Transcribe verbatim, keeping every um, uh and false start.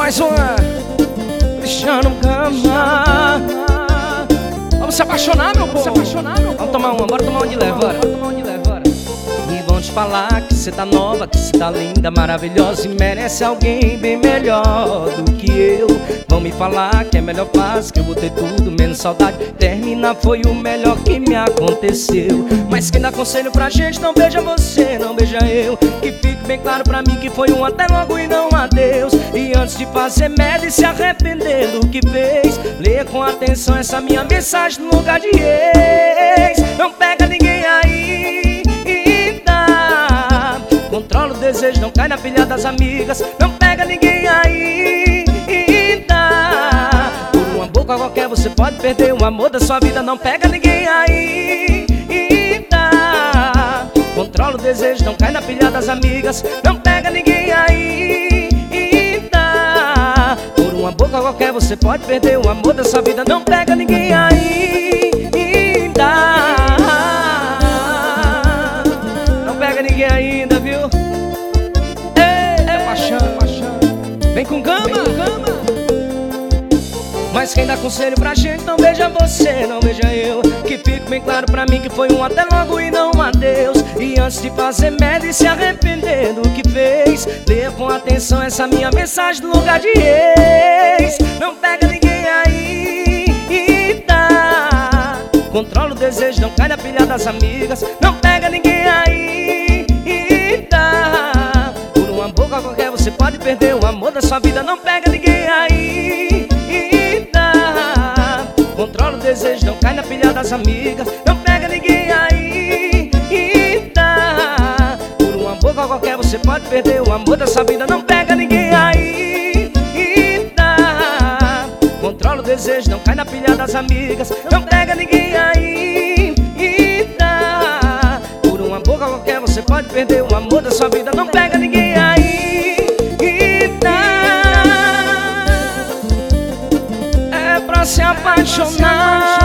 Mais uma, Cristiano Gama. Vamos se apaixonar, meu povo. Vamos tomar uma, bora tomar uma de leve, bora. E vão te falar que cê tá nova, que cê tá linda, maravilhosa e merece alguém bem melhor do que eu. Vão me falar que é melhor fase, que eu vou ter tudo, menos saudade. Terminar foi o melhor que me aconteceu. Mas quem dá conselho pra gente, não beija você, não beija eu. Que fique bem claro pra mim que foi um até logo e não adeus. E antes de fazer merda e se arrepender do que fez, leia com atenção essa minha mensagem no lugar de ex. Não pega ninguém aí, controla o desejo, não cai na pilha das amigas. Não pega ninguém aí, por uma boca qualquer você pode perder o amor da sua vida. Não pega ninguém aí, controla o desejo, não cai na pilha das amigas. Não pega ninguém aí, por uma boca qualquer você pode perder o amor da sua vida. Não pega ninguém aí, não pega ninguém ainda, viu? Ei, é paixão, paixão. Vem com Gama, Vem com Gama. Mas quem dá conselho pra gente, não beija você, não beija eu. Que fique bem claro pra mim que foi um até logo e não um adeus. E antes de fazer merda e se arrepender do que fez, leia com atenção essa minha mensagem no lugar de ex. Não pega ninguém aí, controla o desejo, não cai na pilha das amigas. Não pega ninguém aí, por uma boca qualquer você pode perder o amor da sua vida. Não pega ninguém aí, controla o desejo, não cai na pilha das amigas. Não pega ninguém aí, por uma boca qualquer você pode perder o amor da sua vida. Não pega ninguém aí, controla o desejo, não cai na pilha das amigas. Não pega ninguém aí, por uma boca qualquer você pode perder o amor da sua vida. Não pega ninguém aí, é pra se apaixonar.